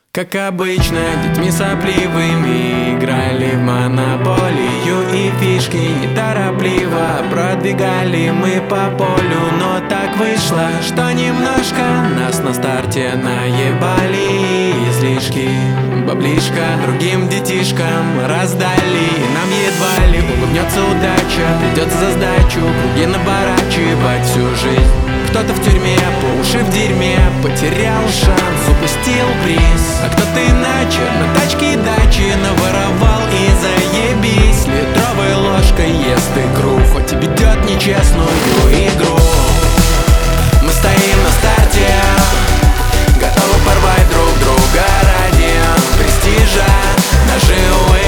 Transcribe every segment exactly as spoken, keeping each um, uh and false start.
Как обычно, детьми сопливыми играли в монополию и фишки неторопливо продвигали мы по полю. Но так вышло, что немножко нас на старте наебали. Излишки, баблишка другим детишкам раздали. Нам едва ли улыбнется удача, придется за сдачу круги наворачивать всю жизнь. Кто-то в тюрьме, по уши в дерьме, потерял шанс, упустил приз. А кто-то иначе на тачке и даче наворовал и заебись. Литровой ложкой ест икру, хоть и ведет нечестную игру. Мы стоим на старте, готовы порвать друг друга ради престижа наживы.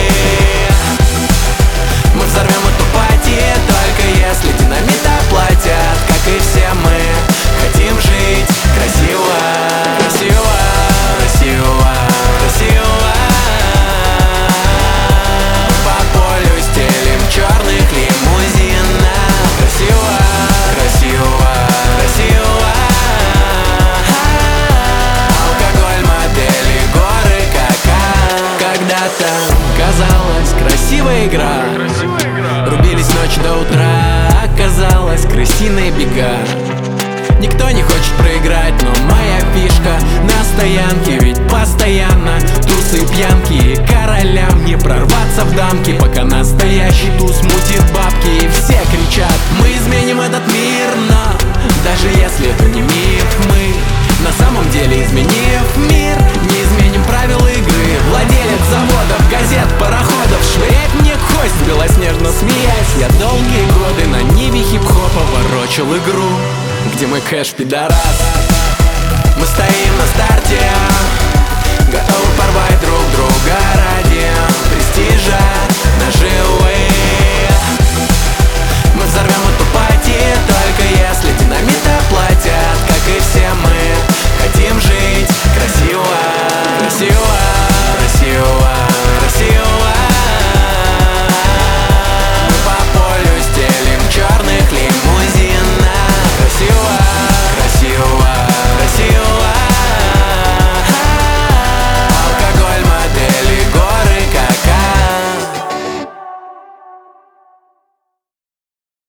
Мы взорвем эту пати, только если динамит оплатят. Как и все мы хотим жить красиво, красиво, красиво, красиво. По полю стелим черных лимузинов. Красиво, красиво, красиво. Алкоголь, модели, горы, кака. Когда-то казалось красивая игра, рубились ночь до утра. Оказалось крысиные бега. Никто не хочет проиграть, но моя фишка на стоянке, ведь постоянно тусы пьянки. И королям не прорваться в дамки, пока настоящий туз мутит бабки. И все кричат: мы изменим этот мир, но даже если это не миф, мы на самом деле, изменив мир, не изменим правил игры. Владелец заводов, газет, пароходов швыряет мне кость, белоснежно смеясь. Я долгие годы на ниве хип-хопа ворочал игру, где мой кэш, пидорас. Мы стоим на старте,